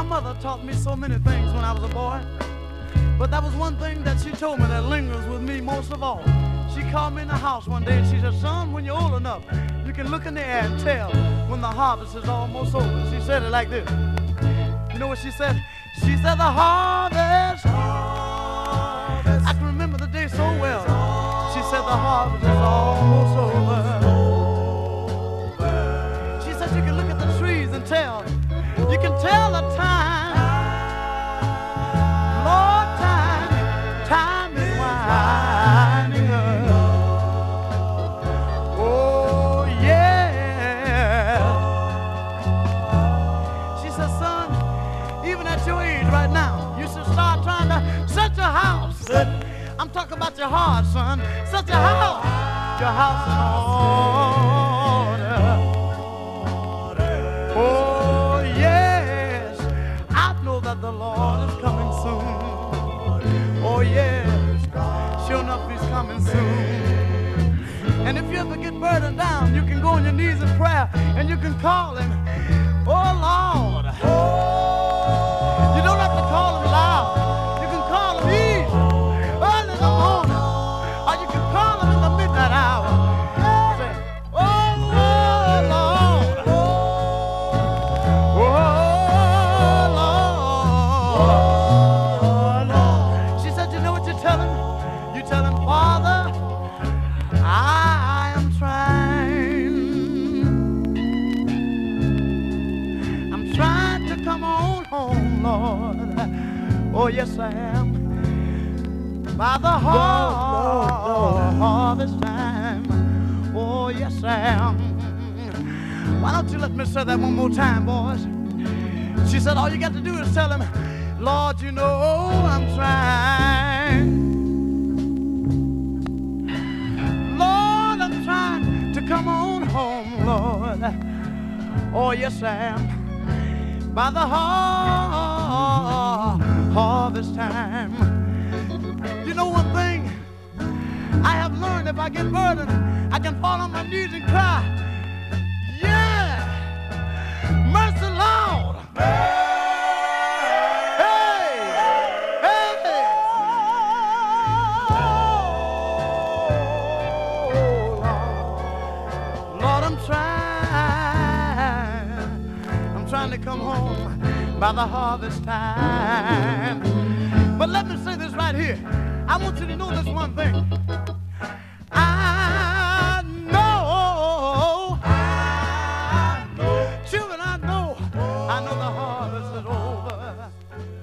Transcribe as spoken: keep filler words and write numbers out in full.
My mother taught me so many things when I was a boy, but that was one thing that she told me that lingers with me most of all. She called me in the house one day and she said, son, when you're old enough, you can look in the air and tell when the harvest is almost over. She said it like this. You know what she said? She said the harvest, harvest. I can remember the day so well. She said the harvest is almost over. She said you can look at the trees and tell. You can tell the time. Lord, time, time is winding up. Oh, yeah. She said, son, even at your age right now, you should start trying to set your house. I'm talking about your heart, son. Set your house. Your house in order. Oh, yes. I know that the Lord is coming soon. Oh, yes. Sure enough, he's coming soon. And if you ever get burdened down, you can go on your knees in prayer and you can call him. Oh, Lord. You don't have to call him loud. You can call him easy, early in the morning. Or you can call him in the midnight hour. Say, oh, Lord, Lord. Oh, Lord. She said, you know what you tell him? You tell him, Father, I am trying. I'm trying to come on home, Lord. Oh, yes, I am. By the harvest time. Oh, yes, I am. Why don't you let me say that one more time, boys? She said, all you got to do is tell him, Lord, you know I'm trying. Lord, I'm trying to come on home, Lord. Oh, yes, I am. By the har- harvest time. You know one thing I have learned, if I get burdened, I can fall on my knees and cry, yeah, mercy, Lord. Hey, hey, oh, Lord. Lord, I'm trying. I'm trying to come home by the harvest time. But let me say this right here. I want you to know this one thing. I know, I know, children, I know, I know the harvest is over.